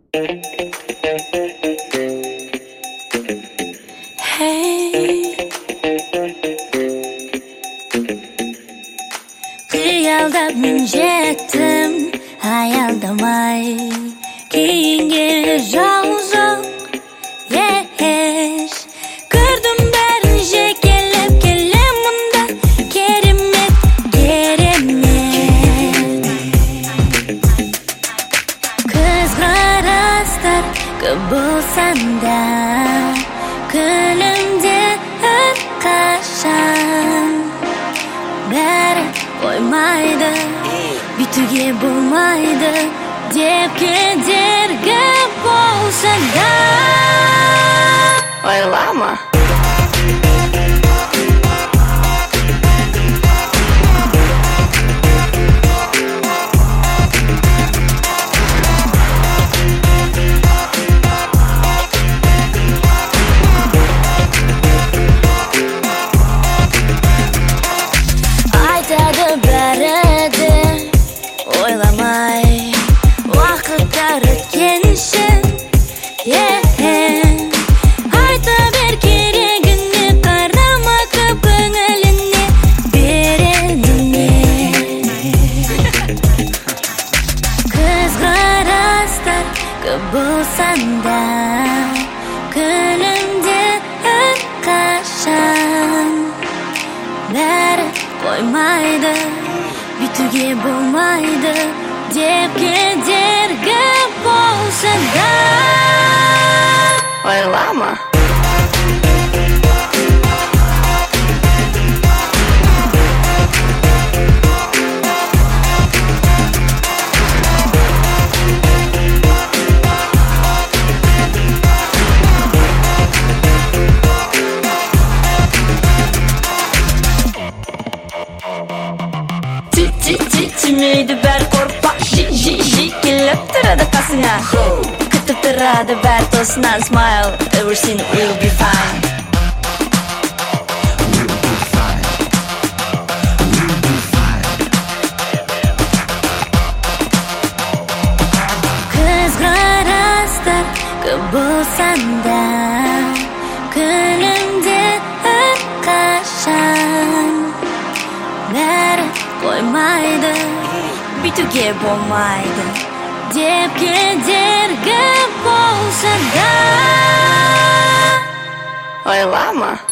Kıyaldap minjettim hayaldamay keyinge жалжақ еш көрдім бәрін жекелеп келем мұнда керемет көзқарастар көп болсаң да күнімде әрқашан бәрі қоймайды бүйтуге болмайды деп кедергі болса да ойлама. Айтады бәрі де ойламай уақыттар өткеншін айта бер керегіне қарама көп көңіліне бередіне көзқарастар көп болсаң да күнімде әрқашан бәрі қоймайды бүйтуге болмайды деп кедергі болса да ойлама. Тимейді бәр қорпа жи келіп тұрады қасыңа күтіп тұрады бәр тосынан smile everything will be fine. Көзқарастар көп болсаң да күнімде әрқашан бәрі қоймайды бүйтуге болмайды деп кедергі болса да ойлама.